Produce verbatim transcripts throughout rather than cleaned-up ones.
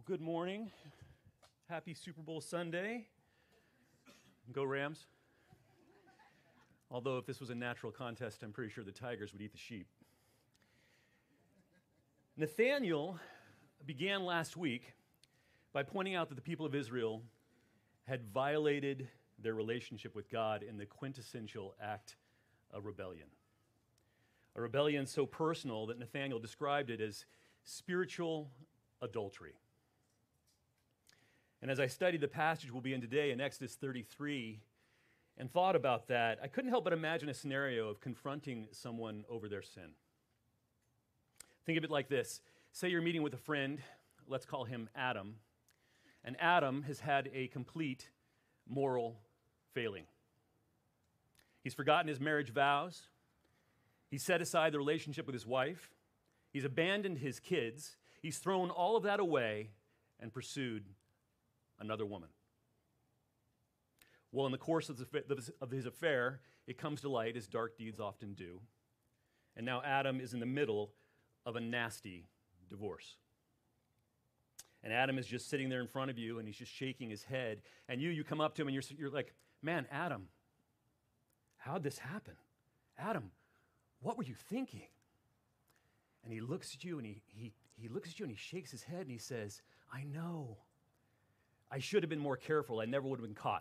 good morning. Happy Super Bowl Sunday. Go Rams. Although if this was a natural contest, I'm pretty sure the Tigers would eat the sheep. Nathaniel began last week by pointing out that the people of Israel had violated their relationship with God in the quintessential act of rebellion. A rebellion so personal that Nathaniel described it as spiritual adultery. And as I studied the passage we'll be in today in Exodus thirty-three and thought about that, I couldn't help but imagine a scenario of confronting someone over their sin. Think of it like this. Say you're meeting with a friend, let's call him Adam, and Adam has had a complete moral failing. He's forgotten his marriage vows. He's set aside the relationship with his wife. He's abandoned his kids. He's thrown all of that away and pursued another woman. Well, in the course of his affair, it comes to light, as dark deeds often do. And now Adam is in the middle of a nasty divorce. And Adam is just sitting there in front of you, and he's just shaking his head. And you, you come up to him, and you're, you're like, man, Adam, how'd this happen? Adam, what were you thinking? And he looks at you, and he, he, he looks at you, and he shakes his head, and he says, I know. I should have been more careful. I never would have been caught.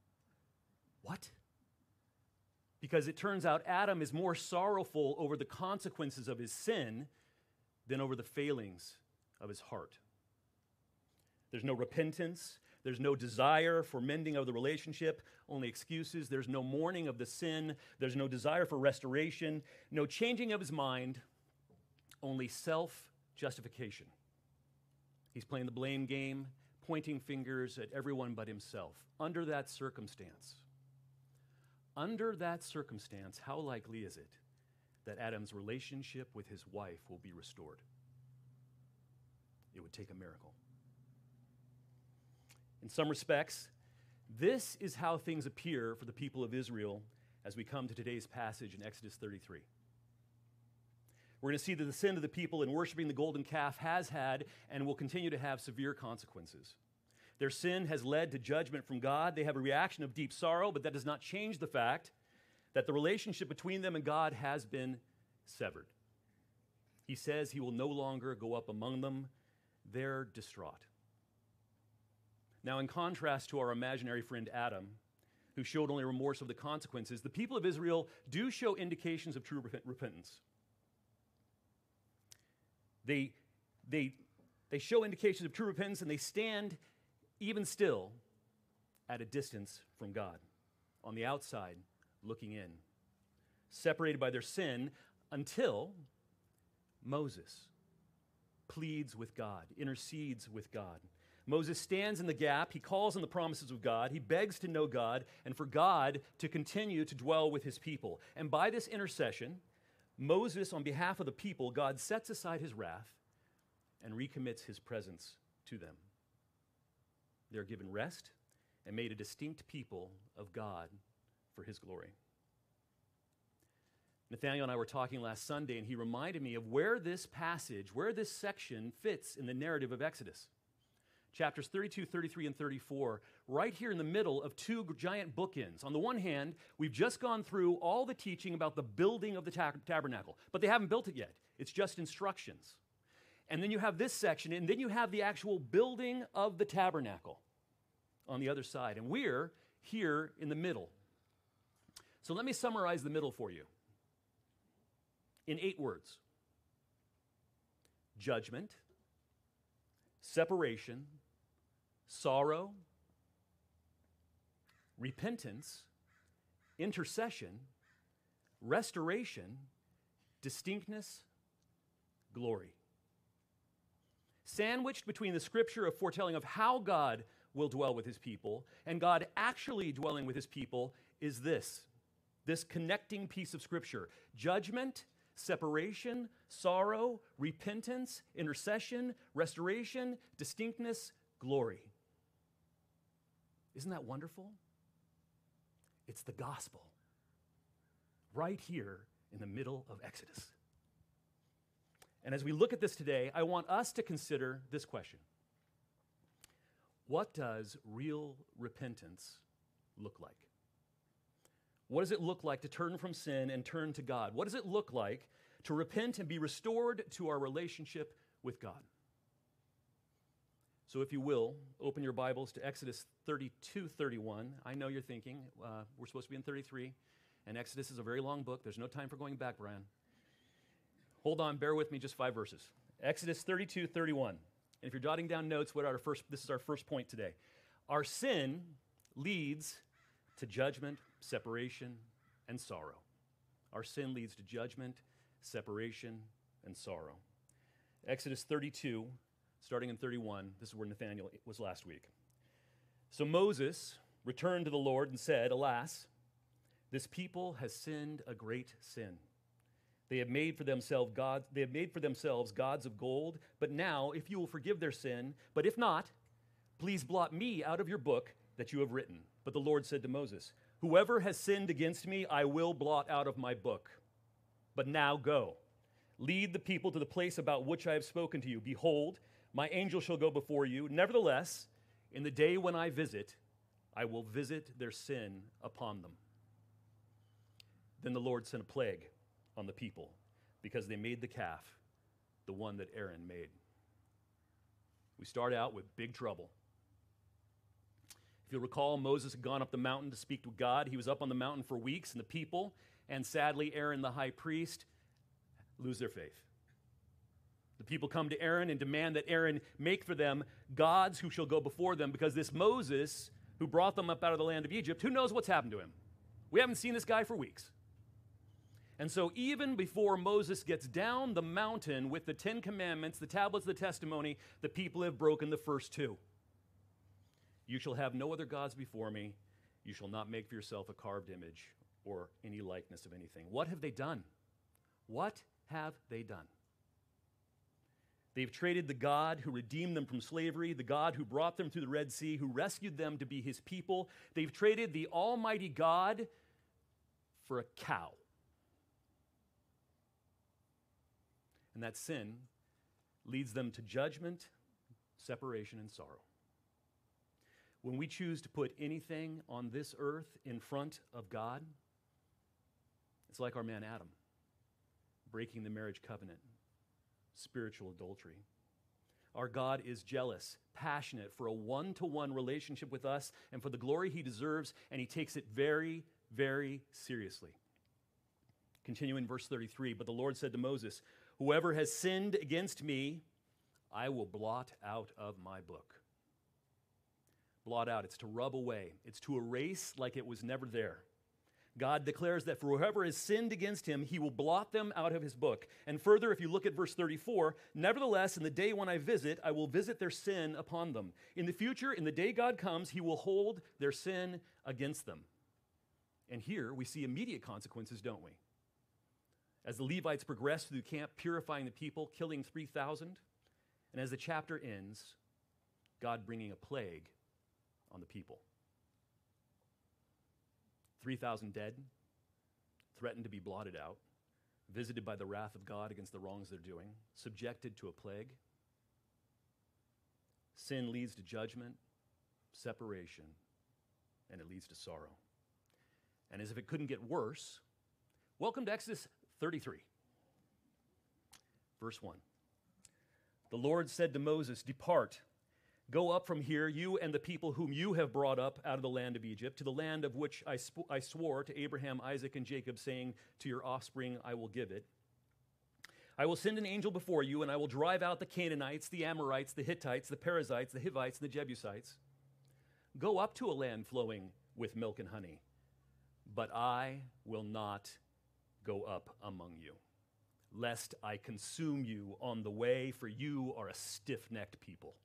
What? Because it turns out Adam is more sorrowful over the consequences of his sin than over the failings of his heart. There's no repentance. There's no desire for mending of the relationship, only excuses. There's no mourning of the sin. There's no desire for restoration, no changing of his mind, only self-justification. He's playing the blame game, pointing fingers at everyone but himself. Under that circumstance, under that circumstance, how likely is it that Adam's relationship with his wife will be restored? It would take a miracle. In some respects, this is how things appear for the people of Israel as we come to today's passage in Exodus thirty-three. We're going to see that the sin of the people in worshiping the golden calf has had and will continue to have severe consequences. Their sin has led to judgment from God. They have a reaction of deep sorrow, but that does not change the fact that the relationship between them and God has been severed. He says he will no longer go up among them. They're distraught. Now, in contrast to our imaginary friend Adam, who showed only remorse of the consequences, the people of Israel do show indications of true repentance. They, they, they show indications of true repentance, and they stand even still at a distance from God, on the outside, looking in, separated by their sin until Moses pleads with God, intercedes with God. Moses stands in the gap. He calls on the promises of God. He begs to know God and for God to continue to dwell with his people. And by this intercession, Moses, on behalf of the people, God sets aside his wrath and recommits his presence to them. They're given rest and made a distinct people of God for his glory. Nathaniel and I were talking last Sunday, and he reminded me of where this passage, where this section fits in the narrative of Exodus. Chapters thirty-two, thirty-three, and thirty-four, right here in the middle of two giant bookends. On the one hand, we've just gone through all the teaching about the building of the tab- tabernacle, but they haven't built it yet. It's just instructions. And then you have this section, and then you have the actual building of the tabernacle on the other side. And we're here in the middle. So let me summarize the middle for you in eight words: judgment, separation, sorrow, repentance, intercession, restoration, distinctness, glory. Sandwiched between the scripture of foretelling of how God will dwell with his people and God actually dwelling with his people is this, this connecting piece of scripture: judgment, separation, sorrow, repentance, intercession, restoration, distinctness, glory. Isn't that wonderful? It's the gospel right here in the middle of Exodus. And as we look at this today, I want us to consider this question. What does real repentance look like? What does it look like to turn from sin and turn to God? What does it look like to repent and be restored to our relationship with God? So if you will, open your Bibles to Exodus thirty-two thirty-one. I know you're thinking, uh, we're supposed to be in thirty-three, and Exodus is a very long book. There's no time for going back, Brian. Hold on, bear with me, just five verses. Exodus thirty-two thirty-one. And if you're jotting down notes, what are our first, this is our first point today. Our sin leads to judgment, separation, and sorrow. Our sin leads to judgment, separation, and sorrow. Exodus thirty-two, starting in thirty-one, this is where Nathanael was last week. So Moses returned to the Lord and said, "Alas, this people has sinned a great sin. They have made for themselves God, they have made for themselves gods of gold, but now, if you will forgive their sin, but if not, please blot me out of your book that you have written." But the Lord said to Moses, "Whoever has sinned against me, I will blot out of my book. But now go, lead the people to the place about which I have spoken to you. Behold, my angel shall go before you. Nevertheless, in the day when I visit, I will visit their sin upon them." Then the Lord sent a plague on the people because they made the calf, the one that Aaron made. We start out with big trouble. If you'll recall, Moses had gone up the mountain to speak to God. He was up on the mountain for weeks, and the people, and sadly Aaron the high priest, lose their faith. The people come to Aaron and demand that Aaron make for them gods who shall go before them, because this Moses, who brought them up out of the land of Egypt, who knows what's happened to him? We haven't seen this guy for weeks. And so even before Moses gets down the mountain with the Ten Commandments, the tablets of the testimony, the people have broken the first two. "You shall have no other gods before me. You shall not make for yourself a carved image or any likeness of anything." What have they done? What have they done? They've traded the God who redeemed them from slavery, the God who brought them through the Red Sea, who rescued them to be his people. They've traded the Almighty God for a cow. And that sin leads them to judgment, separation, and sorrow. When we choose to put anything on this earth in front of God, it's like our man Adam, breaking the marriage covenant, spiritual adultery. Our God is jealous, passionate for a one-to-one relationship with us and for the glory he deserves, and he takes it very, very seriously. Continuing verse thirty-three, "But the Lord said to Moses, 'Whoever has sinned against me, I will blot out of my book.'" Blot out, it's to rub away. It's to erase like it was never there. God declares that for whoever has sinned against him, he will blot them out of his book. And further, if you look at verse thirty-four, "Nevertheless, in the day when I visit, I will visit their sin upon them." In the future, in the day God comes, he will hold their sin against them. And here we see immediate consequences, don't we? As the Levites progress through camp, purifying the people, killing three thousand, and as the chapter ends, God bringing a plague on the people. three thousand dead, threatened to be blotted out, visited by the wrath of God against the wrongs they're doing, subjected to a plague. Sin leads to judgment, separation, and it leads to sorrow. And as if it couldn't get worse, welcome to Exodus thirty-three. Verse one. "The Lord said to Moses, 'Depart, go up from here, you and the people whom you have brought up out of the land of Egypt, to the land of which I, sp- I swore to Abraham, Isaac, and Jacob, saying, to your offspring I will give it. I will send an angel before you, and I will drive out the Canaanites, the Amorites, the Hittites, the Perizzites, the Hivites, and the Jebusites. Go up to a land flowing with milk and honey, but I will not go up among you, lest I consume you on the way, for you are a stiff-necked people.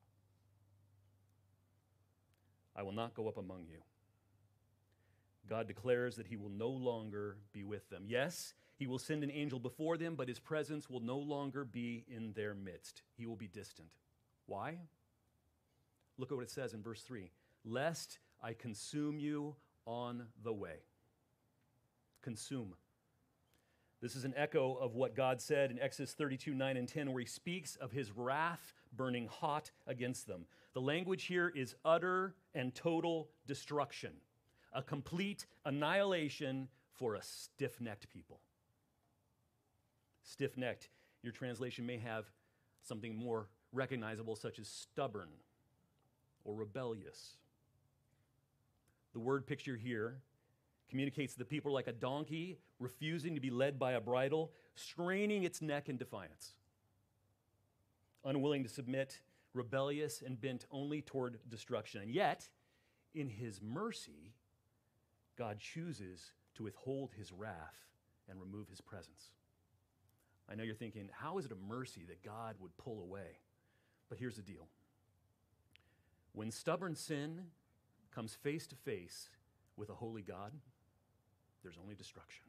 I will not go up among you.' God declares that he will no longer be with them. Yes, he will send an angel before them, but his presence will no longer be in their midst. He will be distant. Why? Look at what it says in verse three. "Lest I consume you on the way." Consume. This is an echo of what God said in Exodus thirty-two, nine and ten, where he speaks of his wrath burning hot against them. The language here is utter and total destruction, a complete annihilation for a stiff-necked people. Stiff-necked, your translation may have something more recognizable, such as stubborn or rebellious. The word picture here communicates the people are like a donkey, refusing to be led by a bridle, straining its neck in defiance, unwilling to submit, rebellious, and bent only toward destruction. And yet, in his mercy, God chooses to withhold his wrath and remove his presence. I know you're thinking, how is it a mercy that God would pull away? But here's the deal. When stubborn sin comes face to face with a holy God, there's only destruction.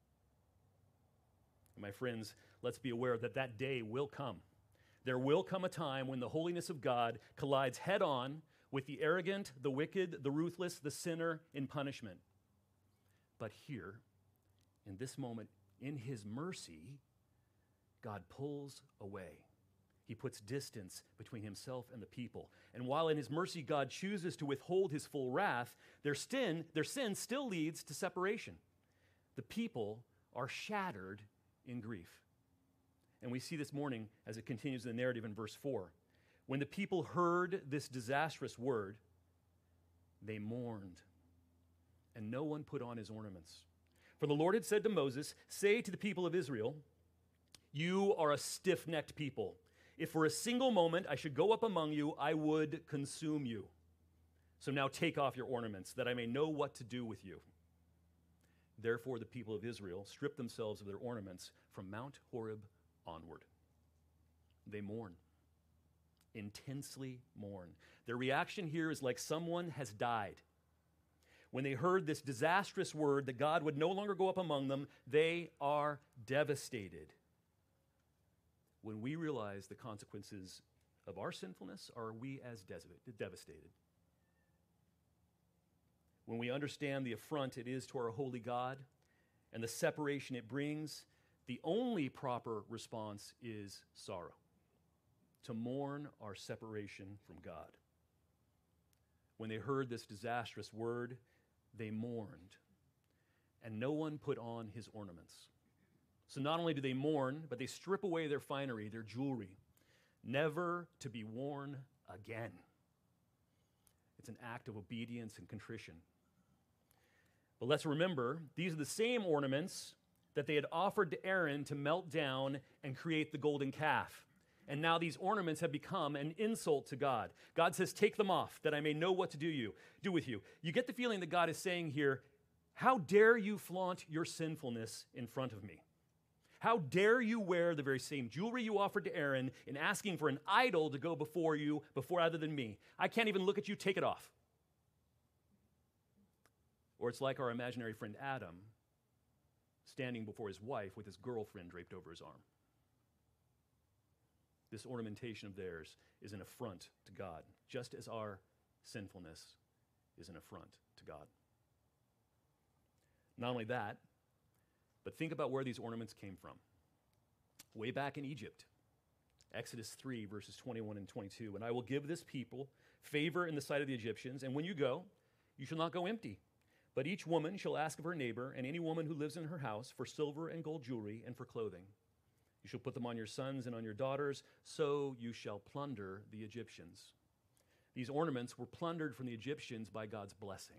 And my friends, let's be aware that that day will come. There will come a time when the holiness of God collides head-on with the arrogant, the wicked, the ruthless, the sinner in punishment. But here, in this moment, in his mercy, God pulls away. He puts distance between himself and the people. And while in his mercy God chooses to withhold his full wrath, their sin, their sin still leads to separation. The people are shattered in grief. And we see this morning as it continues in the narrative in verse four. When the people heard this disastrous word, they mourned, and no one put on his ornaments. For the Lord had said to Moses, "Say to the people of Israel, you are a stiff-necked people. If for a single moment I should go up among you, I would consume you. So now take off your ornaments, that I may know what to do with you." Therefore the people of Israel stripped themselves of their ornaments from Mount Horeb onward. They mourn, intensely mourn. Their reaction here is like someone has died. When they heard this disastrous word that God would no longer go up among them, they are devastated. When we realize the consequences of our sinfulness, are we as devastated? When we understand the affront it is to our holy God and the separation it brings, the only proper response is sorrow, to mourn our separation from God. When they heard this disastrous word, they mourned, and no one put on his ornaments. So not only do they mourn, but they strip away their finery, their jewelry, never to be worn again. It's an act of obedience and contrition. But let's remember, these are the same ornaments that they had offered to Aaron to melt down and create the golden calf. And now these ornaments have become an insult to God. God says, take them off, that I may know what to do you, do with you. You get the feeling that God is saying here, how dare you flaunt your sinfulness in front of me? How dare you wear the very same jewelry you offered to Aaron in asking for an idol to go before you, before other than me? I can't even look at you, take it off. Or it's like our imaginary friend Adam standing before his wife with his girlfriend draped over his arm. This ornamentation of theirs is an affront to God, just as our sinfulness is an affront to God. Not only that, but think about where these ornaments came from. Way back in Egypt, Exodus three, verses twenty-one and twenty-two, "And I will give this people favor in the sight of the Egyptians, and when you go, you shall not go empty. But each woman shall ask of her neighbor, and any woman who lives in her house, for silver and gold jewelry and for clothing. You shall put them on your sons and on your daughters, so you shall plunder the Egyptians." These ornaments were plundered from the Egyptians by God's blessing.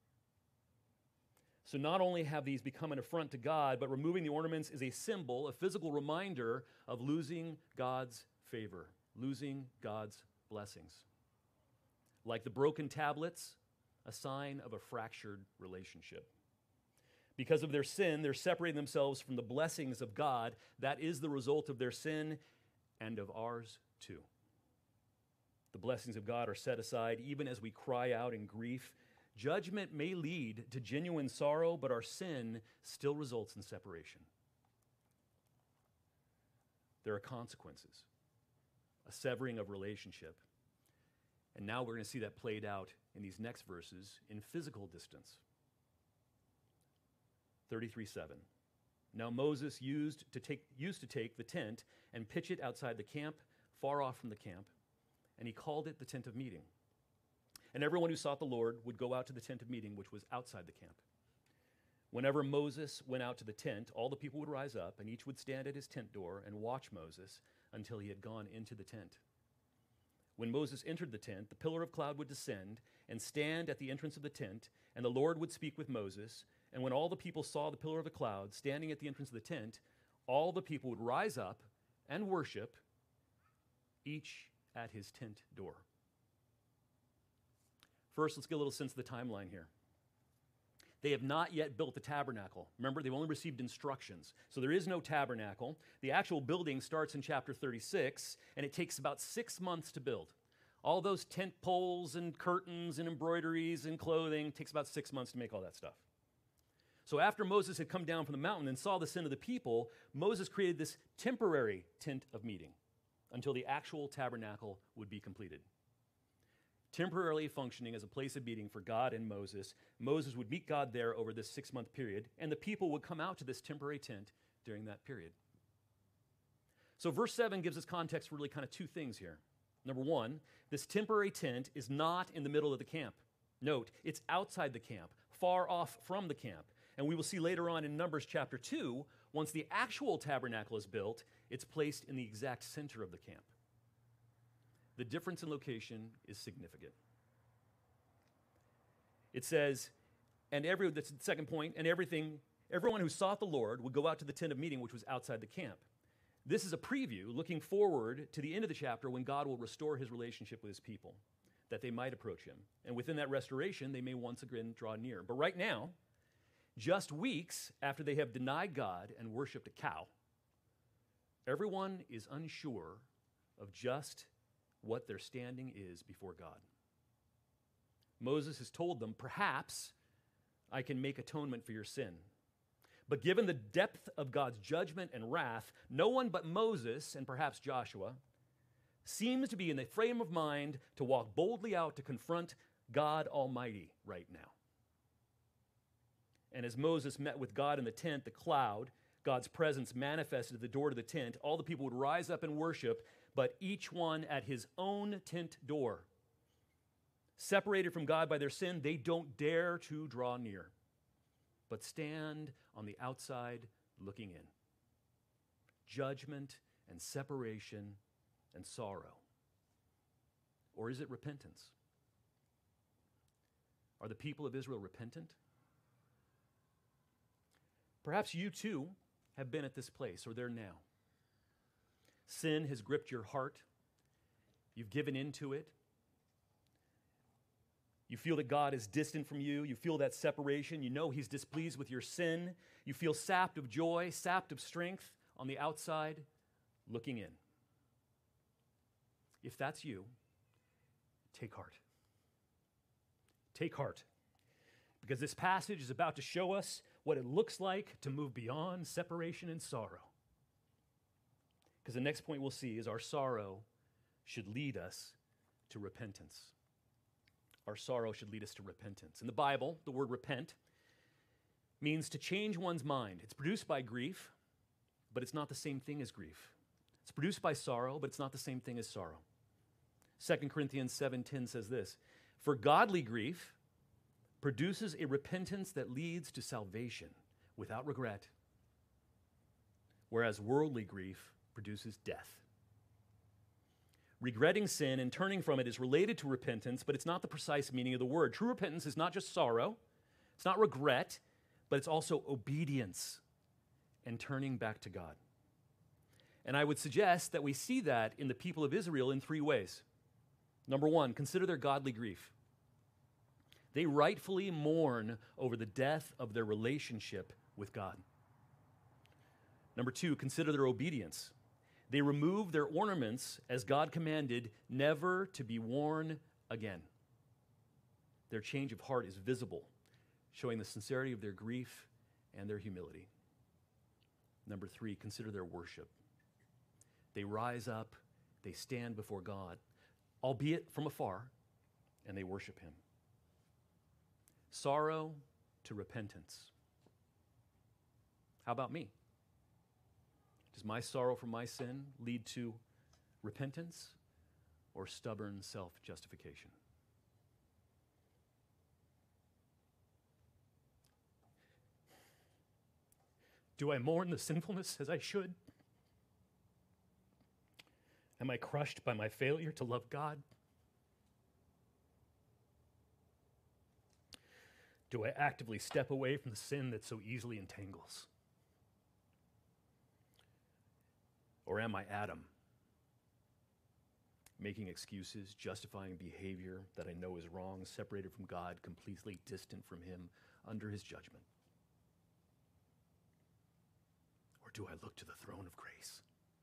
So not only have these become an affront to God, but removing the ornaments is a symbol, a physical reminder of losing God's favor, losing God's blessings. Like the broken tablets, a sign of a fractured relationship. Because of their sin, they're separating themselves from the blessings of God. That is the result of their sin and of ours too. The blessings of God are set aside even as we cry out in grief. Judgment may lead to genuine sorrow, but our sin still results in separation. There are consequences, a severing of relationship. And now we're going to see that played out in these next verses in physical distance. thirty-three seven. Now Moses used to take, used to take the tent and pitch it outside the camp, far off from the camp, and he called it the tent of meeting. And everyone who sought the Lord would go out to the tent of meeting, which was outside the camp. Whenever Moses went out to the tent, all the people would rise up, and each would stand at his tent door and watch Moses until he had gone into the tent. When Moses entered the tent, the pillar of cloud would descend and stand at the entrance of the tent, and the Lord would speak with Moses. And when all the people saw the pillar of the cloud standing at the entrance of the tent, all the people would rise up and worship, each at his tent door. First, let's get a little sense of the timeline here. They have not yet built the tabernacle. Remember, they've only received instructions. So there is no tabernacle. The actual building starts in chapter thirty-six, and it takes about six months to build. All those tent poles and curtains and embroideries and clothing takes about six months to make all that stuff. So after Moses had come down from the mountain and saw the sin of the people, Moses created this temporary tent of meeting until the actual tabernacle would be completed. Temporarily functioning as a place of meeting for God and Moses, Moses would meet God there over this six-month period, and the people would come out to this temporary tent during that period. So verse seven gives us context for really kind of two things here. Number one, this temporary tent is not in the middle of the camp. Note, it's outside the camp, far off from the camp. And we will see later on in Numbers chapter two, once the actual tabernacle is built, it's placed in the exact center of the camp. The difference in location is significant. It says, and every, that's the second point, and everything, everyone who sought the Lord would go out to the tent of meeting, which was outside the camp. This is a preview looking forward to the end of the chapter when God will restore his relationship with his people, that they might approach him. And within that restoration, they may once again draw near. But right now, just weeks after they have denied God and worshiped a cow, everyone is unsure of just what their standing is before God. Moses has told them, perhaps I can make atonement for your sin. But given the depth of God's judgment and wrath, no one but Moses, and perhaps Joshua, seems to be in the frame of mind to walk boldly out to confront God Almighty right now. And as Moses met with God in the tent, the cloud, God's presence manifested at the door to the tent, all the people would rise up and worship, but each one at his own tent door. Separated from God by their sin, they don't dare to draw near, but stand on the outside looking in. Judgment and separation and sorrow. Or is it repentance? Are the people of Israel repentant? Perhaps you too have been at this place or there now. Sin has gripped your heart. You've given into it. You feel that God is distant from you. You feel that separation. You know he's displeased with your sin. You feel sapped of joy, sapped of strength on the outside, looking in. If that's you, take heart. Take heart. Because this passage is about to show us what it looks like to move beyond separation and sorrow. Because the next point we'll see is our sorrow should lead us to repentance. Our sorrow should lead us to repentance. In the Bible, the word repent means to change one's mind. It's produced by grief, but it's not the same thing as grief. It's produced by sorrow, but it's not the same thing as sorrow. Second Corinthians seven ten says this, "For godly grief produces a repentance that leads to salvation without regret, whereas worldly grief produces death." Regretting sin and turning from it is related to repentance, but it's not the precise meaning of the word. True repentance is not just sorrow, it's not regret, but it's also obedience and turning back to God. And I would suggest that we see that in the people of Israel in three ways. Number one, consider their godly grief. They rightfully mourn over the death of their relationship with God. Number two, consider their obedience. They remove their ornaments as God commanded, never to be worn again. Their change of heart is visible, showing the sincerity of their grief and their humility. Number three, consider their worship. They rise up, they stand before God, albeit from afar, and they worship him. Sorrow to repentance. How about me? Does my sorrow for my sin lead to repentance or stubborn self-justification? Do I mourn the sinfulness as I should? Am I crushed by my failure to love God? Do I actively step away from the sin that so easily entangles? Or am I Adam, making excuses, justifying behavior that I know is wrong, separated from God, completely distant from him, under his judgment? Or do I look to the throne of grace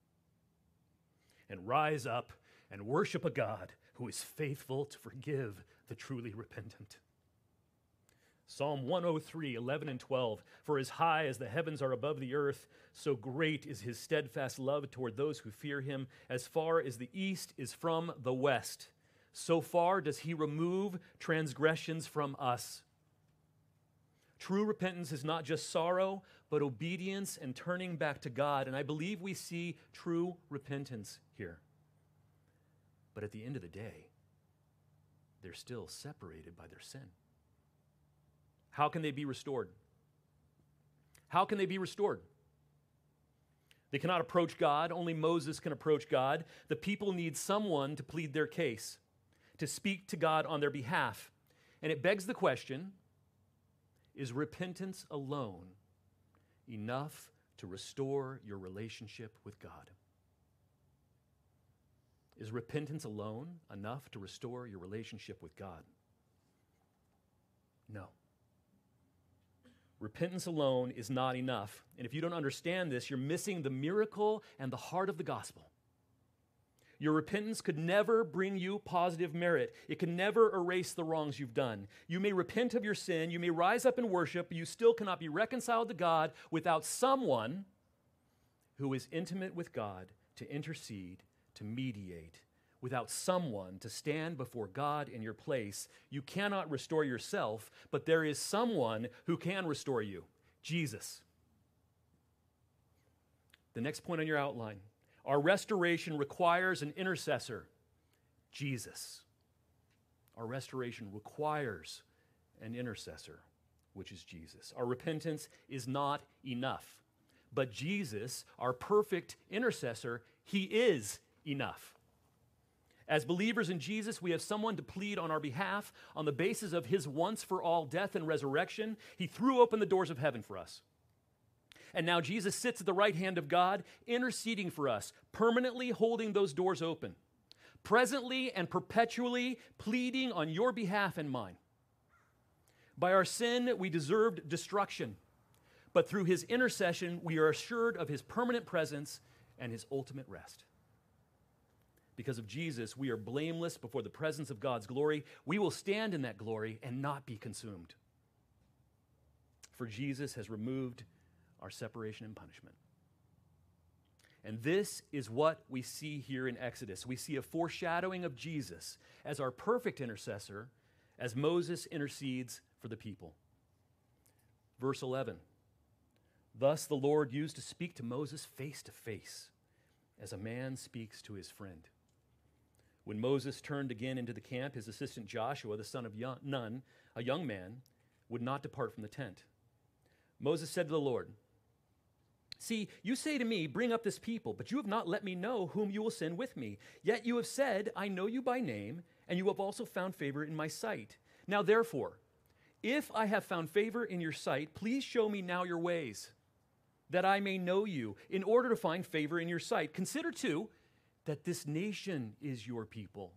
and rise up and worship a God who is faithful to forgive the truly repentant? Psalm one oh three, eleven and twelve, for as high as the heavens are above the earth, so great is his steadfast love toward those who fear him. As far as the east is from the west, so far does he remove transgressions from us. True repentance is not just sorrow, but obedience and turning back to God. And I believe we see true repentance here. But at the end of the day, they're still separated by their sin. How can they be restored? How can they be restored? They cannot approach God. Only Moses can approach God. The people need someone to plead their case, to speak to God on their behalf. And it begs the question, is repentance alone enough to restore your relationship with God? Is repentance alone enough to restore your relationship with God? No. Repentance alone is not enough. And if you don't understand this, you're missing the miracle and the heart of the gospel. Your repentance could never bring you positive merit. It can never erase the wrongs you've done. You may repent of your sin, you may rise up in worship, but you still cannot be reconciled to God without someone who is intimate with God to intercede, to mediate, without someone to stand before God in your place. You cannot restore yourself, but there is someone who can restore you, Jesus. The next point on your outline, our restoration requires an intercessor, Jesus. Our restoration requires an intercessor, which is Jesus. Our repentance is not enough, but Jesus, our perfect intercessor, he is enough. As believers in Jesus, we have someone to plead on our behalf on the basis of his once-for-all death and resurrection. He threw open the doors of heaven for us. And now Jesus sits at the right hand of God, interceding for us, permanently holding those doors open, presently and perpetually pleading on your behalf and mine. By our sin, we deserved destruction, but through his intercession, we are assured of his permanent presence and his ultimate rest. Because of Jesus, we are blameless before the presence of God's glory. We will stand in that glory and not be consumed. For Jesus has removed our separation and punishment. And this is what we see here in Exodus. We see a foreshadowing of Jesus as our perfect intercessor as Moses intercedes for the people. Verse eleven, thus the Lord used to speak to Moses face to face, as a man speaks to his friend. When Moses turned again into the camp, his assistant Joshua, the son of Nun, a young man, would not depart from the tent. Moses said to the Lord, see, you say to me, bring up this people, but you have not let me know whom you will send with me. Yet you have said, I know you by name, and you have also found favor in my sight. Now therefore, if I have found favor in your sight, please show me now your ways, that I may know you, in order to find favor in your sight. Consider too, that this nation is your people.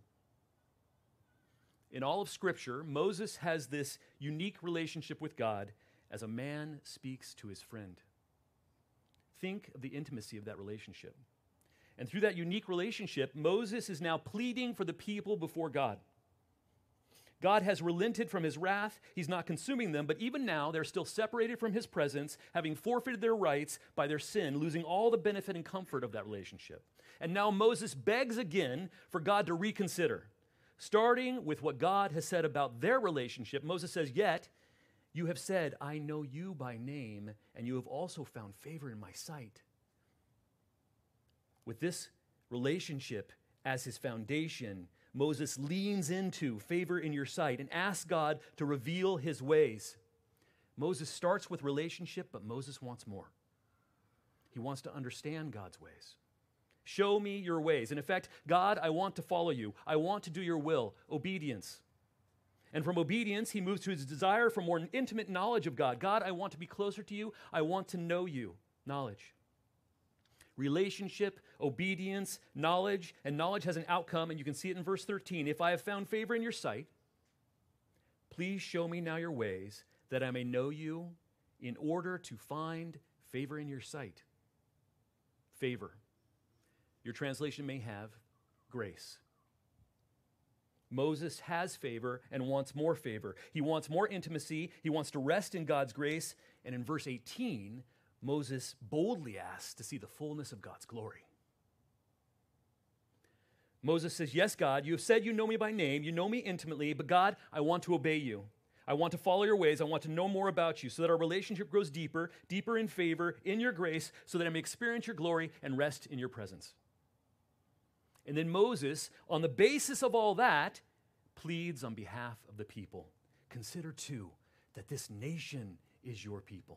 In all of Scripture, Moses has this unique relationship with God as a man speaks to his friend. Think of the intimacy of that relationship. And through that unique relationship, Moses is now pleading for the people before God. God has relented from his wrath. He's not consuming them, but even now they're still separated from his presence, having forfeited their rights by their sin, losing all the benefit and comfort of that relationship. And now Moses begs again for God to reconsider. Starting with what God has said about their relationship, Moses says, yet you have said, I know you by name, and you have also found favor in my sight. With this relationship as his foundation, Moses leans into favor in your sight and asks God to reveal his ways. Moses starts with relationship, but Moses wants more. He wants to understand God's ways. Show me your ways. And in fact, God, I want to follow you. I want to do your will. Obedience. And from obedience, he moves to his desire for more intimate knowledge of God. God, I want to be closer to you. I want to know you. Knowledge. Relationship, obedience, knowledge, and knowledge has an outcome, and you can see it in verse thirteen. If I have found favor in your sight, please show me now your ways, that I may know you in order to find favor in your sight. Favor. Your translation may have grace. Moses has favor and wants more favor. He wants more intimacy. He wants to rest in God's grace. And in verse eighteen, Moses boldly asks to see the fullness of God's glory. Moses says, yes, God, you have said you know me by name, you know me intimately, but God, I want to obey you. I want to follow your ways. I want to know more about you so that our relationship grows deeper, deeper in favor, in your grace, so that I may experience your glory and rest in your presence. And then Moses, on the basis of all that, pleads on behalf of the people. Consider, too, that this nation is your people.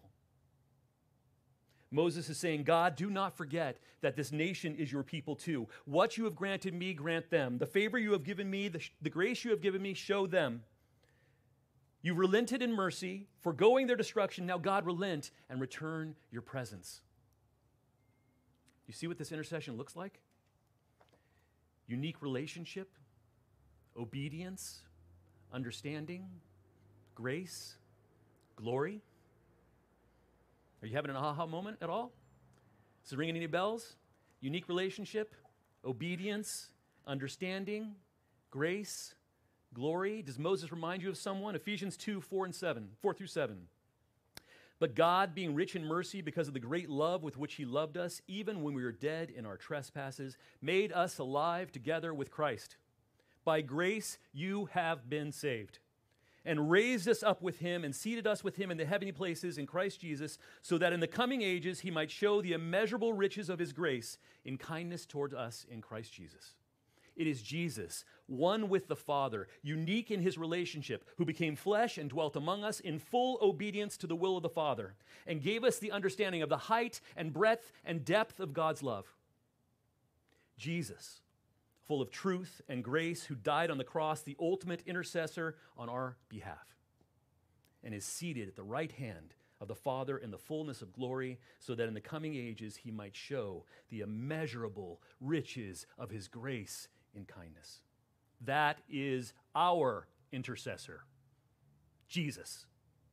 Moses is saying, God, do not forget that this nation is your people too. What you have granted me, grant them. The favor you have given me, the, the grace you have given me, show them. You've relented in mercy, foregoing their destruction. Now, God, relent and return your presence. You see what this intercession looks like? Unique relationship, obedience, understanding, grace, glory. Are you having an aha moment at all? Is it ringing any bells? Unique relationship, obedience, understanding, grace, glory. Does Moses remind you of someone? Ephesians two, four and seven, four through seven. But God, being rich in mercy because of the great love with which he loved us, even when we were dead in our trespasses, made us alive together with Christ. By grace you have been saved, and raised us up with him and seated us with him in the heavenly places in Christ Jesus, so that in the coming ages he might show the immeasurable riches of his grace in kindness toward us in Christ Jesus. It is Jesus, one with the Father, unique in his relationship, who became flesh and dwelt among us in full obedience to the will of the Father, and gave us the understanding of the height and breadth and depth of God's love. Jesus, full of truth and grace, who died on the cross, the ultimate intercessor on our behalf, and is seated at the right hand of the Father in the fullness of glory, so that in the coming ages he might show the immeasurable riches of his grace in kindness. That is our intercessor, Jesus.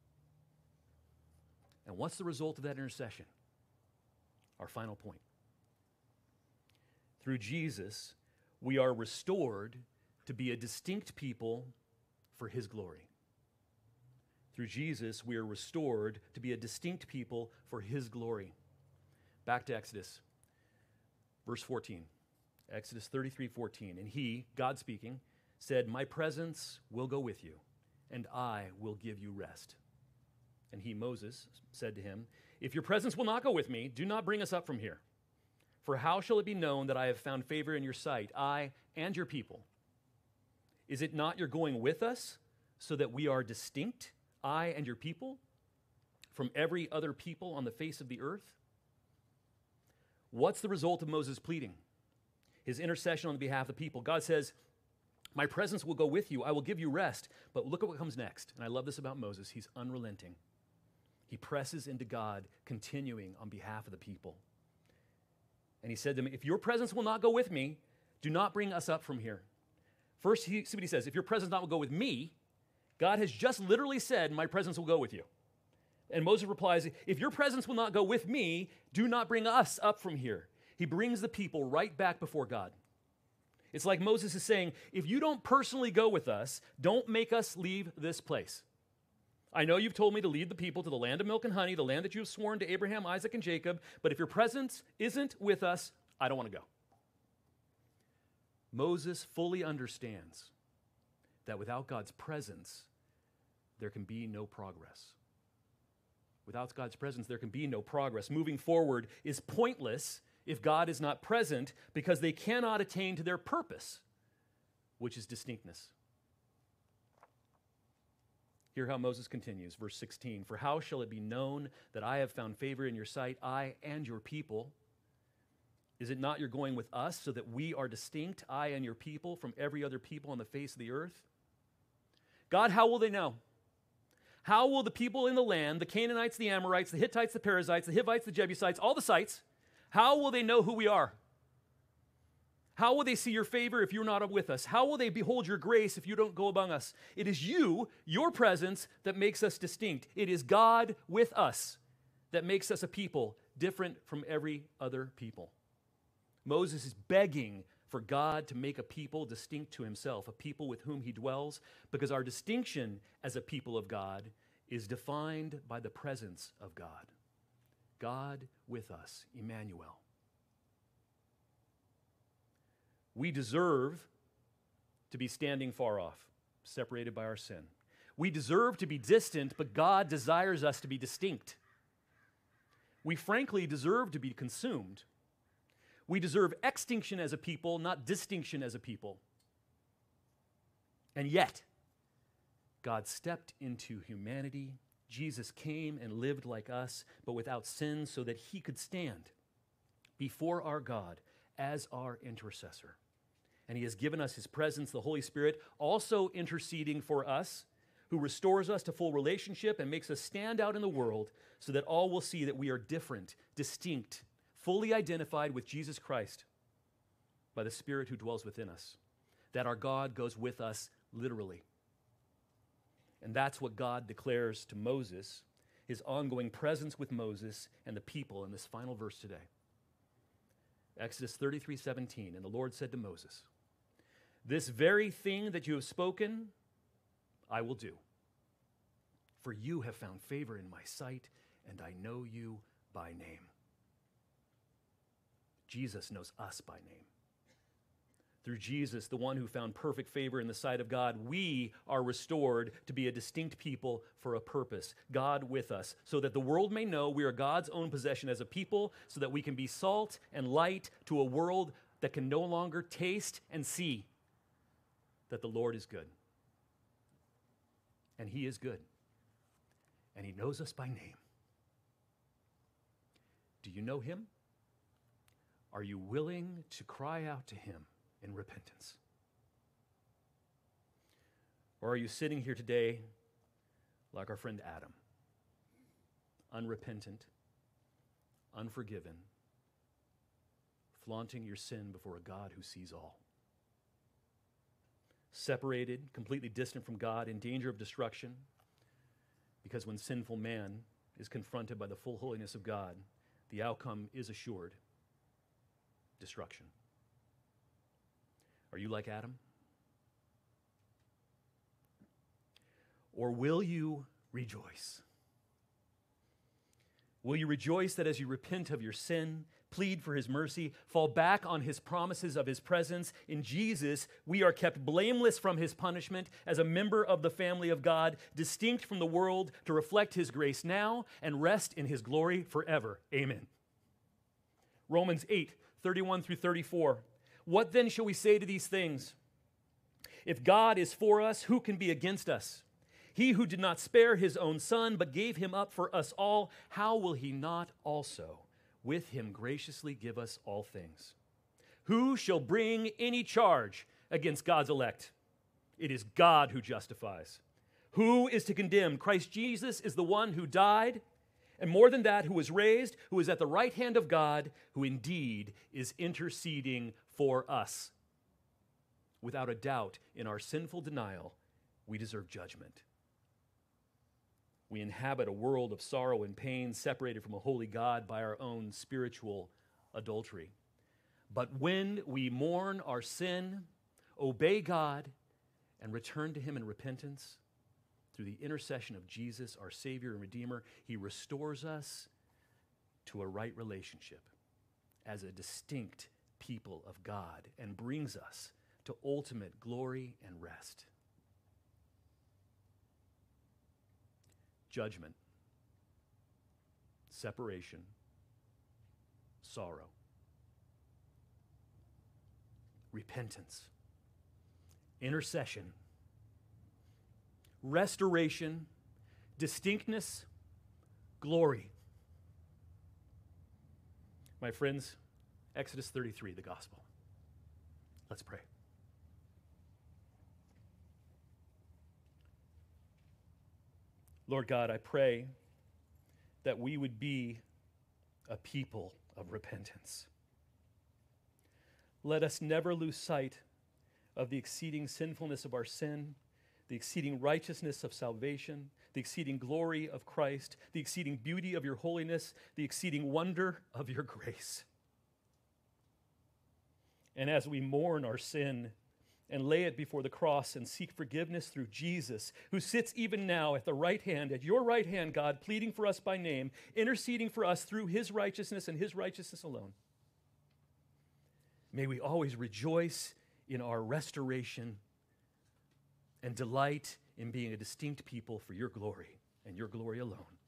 And what's the result of that intercession? Our final point. Through Jesus, we are restored to be a distinct people for his glory. Through Jesus, we are restored to be a distinct people for his glory. Back to Exodus, verse fourteen. Exodus thirty-three, fourteen. And he, God speaking, said, my presence will go with you, and I will give you rest. And he, Moses, said to him, if your presence will not go with me, do not bring us up from here. For how shall it be known that I have found favor in your sight, I and your people? Is it not your going with us, so that we are distinct, I and your people, from every other people on the face of the earth? What's the result of Moses' pleading? His intercession on behalf of the people. God says, my presence will go with you. I will give you rest. But look at what comes next. And I love this about Moses. He's unrelenting. He presses into God, continuing on behalf of the people. And he said to me, if your presence will not go with me, do not bring us up from here. First, he, see what he says. If your presence not will go with me, God has just literally said, my presence will go with you. And Moses replies, if your presence will not go with me, do not bring us up from here. He brings the people right back before God. It's like Moses is saying, if you don't personally go with us, don't make us leave this place. I know you've told me to lead the people to the land of milk and honey, the land that you have sworn to Abraham, Isaac, and Jacob, but if your presence isn't with us, I don't want to go. Moses fully understands that without God's presence, there can be no progress. Without God's presence, there can be no progress. Moving forward is pointless if God is not present because they cannot attain to their purpose, which is distinctness. Hear how Moses continues, verse sixteen. For how shall it be known that I have found favor in your sight, I and your people? Is it not your going with us so that we are distinct, I and your people, from every other people on the face of the earth? God, how will they know? How will the people in the land, the Canaanites, the Amorites, the Hittites, the Perizzites, the Hivites, the Jebusites, all the sites, how will they know who we are? How will they see your favor if you're not with us? How will they behold your grace if you don't go among us? It is you, your presence, that makes us distinct. It is God with us that makes us a people different from every other people. Moses is begging for God to make a people distinct to himself, a people with whom he dwells, because our distinction as a people of God is defined by the presence of God. God with us, Emmanuel. We deserve to be standing far off, separated by our sin. We deserve to be distant, but God desires us to be distinct. We frankly deserve to be consumed. We deserve extinction as a people, not distinction as a people. And yet, God stepped into humanity. Jesus came and lived like us, but without sin, so that he could stand before our God as our intercessor. And he has given us his presence, the Holy Spirit, also interceding for us, who restores us to full relationship and makes us stand out in the world so that all will see that we are different, distinct, fully identified with Jesus Christ by the Spirit who dwells within us, that our God goes with us literally. And that's what God declares to Moses, his ongoing presence with Moses and the people in this final verse today. Exodus thirty-three seventeen, and the Lord said to Moses, this very thing that you have spoken, I will do. For you have found favor in my sight, and I know you by name. Jesus knows us by name. Through Jesus, the one who found perfect favor in the sight of God, we are restored to be a distinct people for a purpose, God with us, so that the world may know we are God's own possession as a people, so that we can be salt and light to a world that can no longer taste and see that the Lord is good. And he is good. And he knows us by name. Do you know him? Are you willing to cry out to him in repentance? Or are you sitting here today like our friend Adam, unrepentant, unforgiven, flaunting your sin before a God who sees all? Separated, completely distant from God, in danger of destruction, because when sinful man is confronted by the full holiness of God, the outcome is assured: destruction. Are you like Adam? Or will you rejoice? Will you rejoice that as you repent of your sin, plead for his mercy, fall back on his promises of his presence? In Jesus, we are kept blameless from his punishment as a member of the family of God, distinct from the world to reflect his grace now and rest in his glory forever. Amen. Romans eight, thirty-one through thirty-four. What then shall we say to these things? If God is for us, who can be against us? He who did not spare his own son, but gave him up for us all, how will he not also with him graciously give us all things? Who shall bring any charge against God's elect? It is God who justifies. Who is to condemn? Christ Jesus is the one who died, and more than that, who was raised, who is at the right hand of God, who indeed is interceding for us. Without a doubt, in our sinful denial, we deserve judgment. We inhabit a world of sorrow and pain, separated from a holy God by our own spiritual adultery. But when we mourn our sin, obey God, and return to him in repentance, through the intercession of Jesus, our Savior and Redeemer, he restores us to a right relationship as a distinct people of God and brings us to ultimate glory and rest. Judgment, separation, sorrow, repentance, intercession, restoration, distinctness, glory. My friends, Exodus thirty-three, the gospel. Let's pray. Lord God, I pray that we would be a people of repentance. Let us never lose sight of the exceeding sinfulness of our sin, the exceeding righteousness of salvation, the exceeding glory of Christ, the exceeding beauty of your holiness, the exceeding wonder of your grace. And as we mourn our sin and lay it before the cross and seek forgiveness through Jesus, who sits even now at the right hand, at your right hand, God, pleading for us by name, interceding for us through his righteousness and his righteousness alone, may we always rejoice in our restoration and delight in being a distinct people for your glory and your glory alone.